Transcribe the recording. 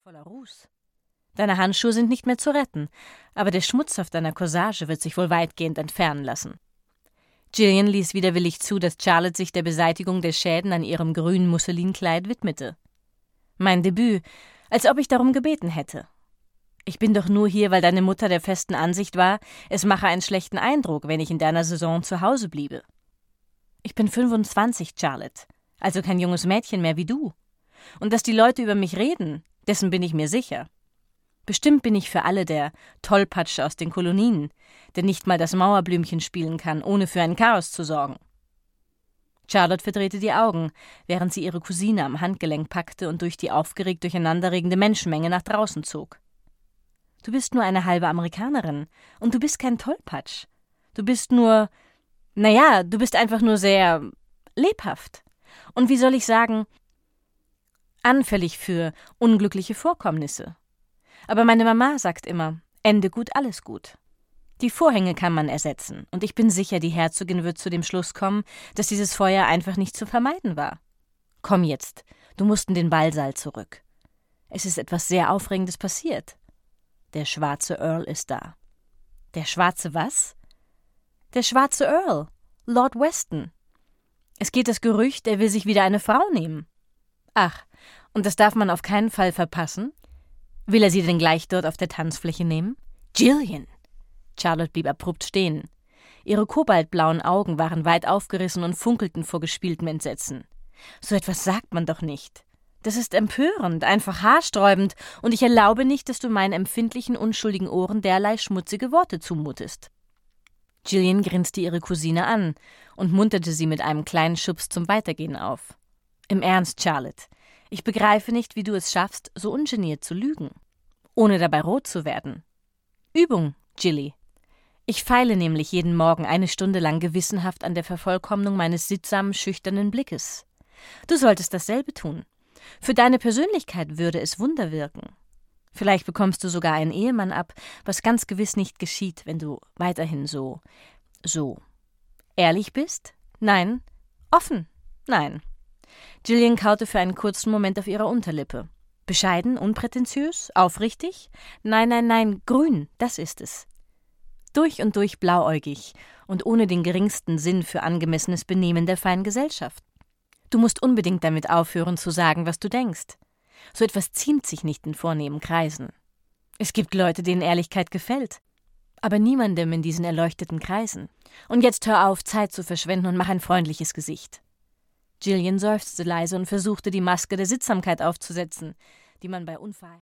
voller Ruß. Deine Handschuhe sind nicht mehr zu retten, aber der Schmutz auf deiner Corsage wird sich wohl weitgehend entfernen lassen. Gillian ließ widerwillig zu, dass Charlotte sich der Beseitigung der Schäden an ihrem grünen Musselinkleid widmete. Mein Debüt, als ob ich darum gebeten hätte. Ich bin doch nur hier, weil deine Mutter der festen Ansicht war, es mache einen schlechten Eindruck, wenn ich in deiner Saison zu Hause bliebe. Ich bin 25, Charlotte, also kein junges Mädchen mehr wie du. Und dass die Leute über mich reden, dessen bin ich mir sicher. Bestimmt bin ich für alle der Tollpatsch aus den Kolonien, der nicht mal das Mauerblümchen spielen kann, ohne für ein Chaos zu sorgen. Charlotte verdrehte die Augen, während sie ihre Cousine am Handgelenk packte und durch die aufgeregt durcheinanderregende Menschenmenge nach draußen zog. Du bist nur eine halbe Amerikanerin und du bist kein Tollpatsch. Du bist nur, du bist einfach nur sehr lebhaft. Und wie soll ich sagen, anfällig für unglückliche Vorkommnisse. Aber meine Mama sagt immer, Ende gut, alles gut. Die Vorhänge kann man ersetzen, und ich bin sicher, die Herzogin wird zu dem Schluss kommen, dass dieses Feuer einfach nicht zu vermeiden war. Komm jetzt, du musst in den Ballsaal zurück. Es ist etwas sehr Aufregendes passiert. Der schwarze Earl ist da. Der schwarze was? Der schwarze Earl, Lord Weston. Es geht das Gerücht, er will sich wieder eine Frau nehmen. Ach, und das darf man auf keinen Fall verpassen? Will er sie denn gleich dort auf der Tanzfläche nehmen? Gillian! Charlotte blieb abrupt stehen. Ihre kobaltblauen Augen waren weit aufgerissen und funkelten vor gespieltem Entsetzen. So etwas sagt man doch nicht. Das ist empörend, einfach haarsträubend, und ich erlaube nicht, dass du meinen empfindlichen, unschuldigen Ohren derlei schmutzige Worte zumutest. Gillian grinste ihre Cousine an und munterte sie mit einem kleinen Schubs zum Weitergehen auf. Im Ernst, Charlotte, ich begreife nicht, wie du es schaffst, so ungeniert zu lügen, ohne dabei rot zu werden. Übung, Gilly. Ich feile nämlich jeden Morgen 1 Stunde lang gewissenhaft an der Vervollkommnung meines sittsamen, schüchternen Blickes. Du solltest dasselbe tun. Für deine Persönlichkeit würde es Wunder wirken. Vielleicht bekommst du sogar einen Ehemann ab, was ganz gewiss nicht geschieht, wenn du weiterhin so ehrlich bist? Nein. Offen? Nein. Gillian kaute für einen kurzen Moment auf ihrer Unterlippe. Bescheiden, unprätentiös, aufrichtig? Nein, grün, das ist es. Durch und durch blauäugig und ohne den geringsten Sinn für angemessenes Benehmen der feinen Gesellschaft. Du musst unbedingt damit aufhören zu sagen, was du denkst. So etwas ziemt sich nicht in vornehmen Kreisen. Es gibt Leute, denen Ehrlichkeit gefällt, aber niemandem in diesen erleuchteten Kreisen. Und jetzt hör auf, Zeit zu verschwenden und mach ein freundliches Gesicht. Gillian seufzte leise und versuchte, die Maske der Sittsamkeit aufzusetzen, die man bei